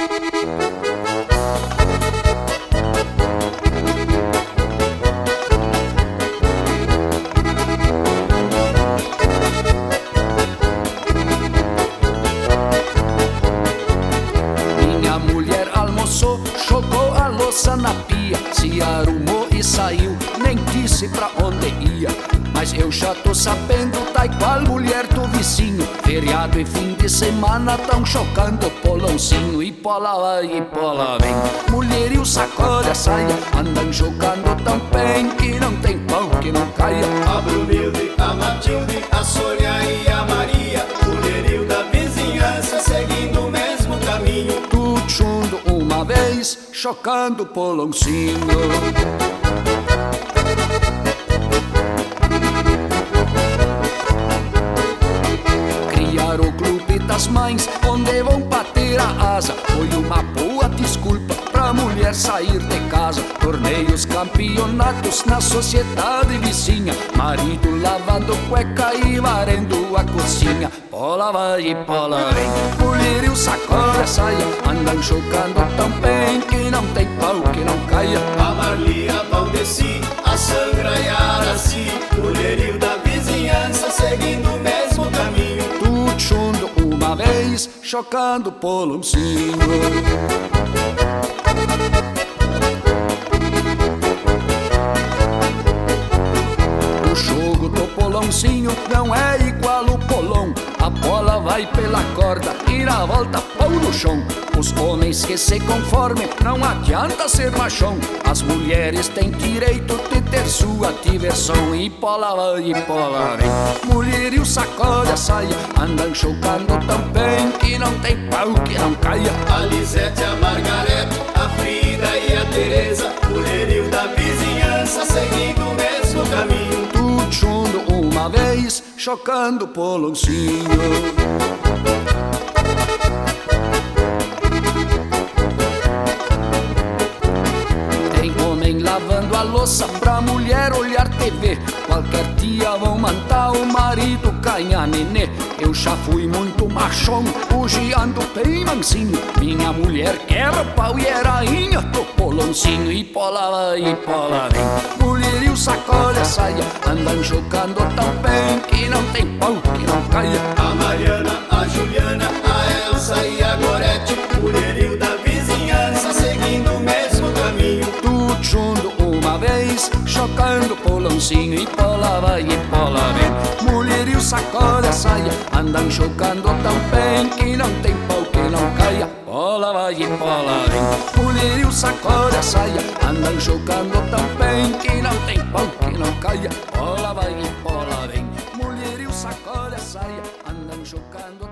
Minha mulher almoçou, jogou a louça na pia, se arrumou e saiu, nem disse pra onde ia. Mas eu já tô sabendo, tá igual mulher do vizinho. Feriado e fim de semana tão chocando polãozinho. E pola vai e pola vem, mulher e o sacode a saia, andam jogando tão bem que não tem pão que não caia. A Brunilde, a Matilde, a Sônia e a Maria, mulherio da vizinhança, seguindo o mesmo caminho. Tudo junto uma vez, chocando polãozinho. O clube das mães, onde vão bater a asa, foi uma boa desculpa pra mulher sair de casa. Torneios, campeonatos na sociedade vizinha, marido lavando cueca e varrendo a cozinha. Pola vai e pola vem, mulher e o sacode a saia, andam jogando tão bem que não tem pau que não caia. A Marli, a Valdeci, a Sandra e a Araci, mulherio da vizinhança, seguindo o mesmo caminho. Junto uma vez, chocando polãozinho. O jogo do polãozinho não é igual o polão. A bola vai pela corda e na volta pão no chão. Os homens que se conformem, não adianta ser machão. As mulheres têm direito de ter sua diversão. E pola vai e pola vem, mulher e o sacode a saia, andam jogando tão bem que não tem pau que não caia. A Lisete, a Margarete, a Frida e a Teresa, mulherio da vizinhança, seguindo o mesmo caminho. Tudo junto uma vez, chocando polãozinho. Lavando a louça pra mulher olhar TV, qualquer dia vão mandar o marido ganhar nenê. Eu já fui muito machão, hoje ando bem mansinho. Minha mulher quer o pau e é rainha do polãozinho. E pola vai e pola vem, mulher e o sacode a saia, andam jogando tão bem que não tem pau que não caia. A Mariana, a Juliana, a Elsa e a Gorete, mulherio da vizinhança, seguindo o mesmo caminho. Tudo junto uma vez, chocando polãozinho. E pola vai e pola vem, mulher e o sacode a saia, andam jogando tão bem que não tem pau que não caia. Pola vai e pola vem, mulher e o sacode a saia, andam jogando tão bem que não tem pau que não caia. Pola vai e pola vem, mulher e o sacode a saia, andam jogando